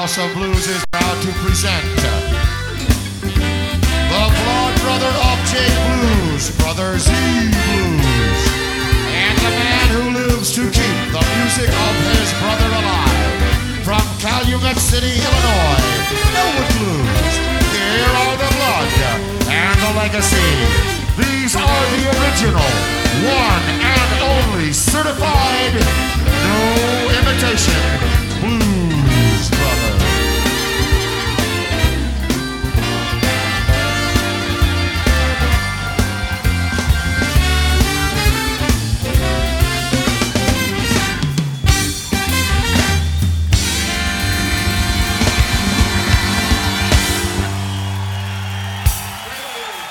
House of Blues is proud to present the blood brother of J Blues, Brother Z Blues, and the man who lives to keep the music of his brother alive. From Calumet City, Illinois, Elwood Blues. Here are the blood and the legacy. These are the original one and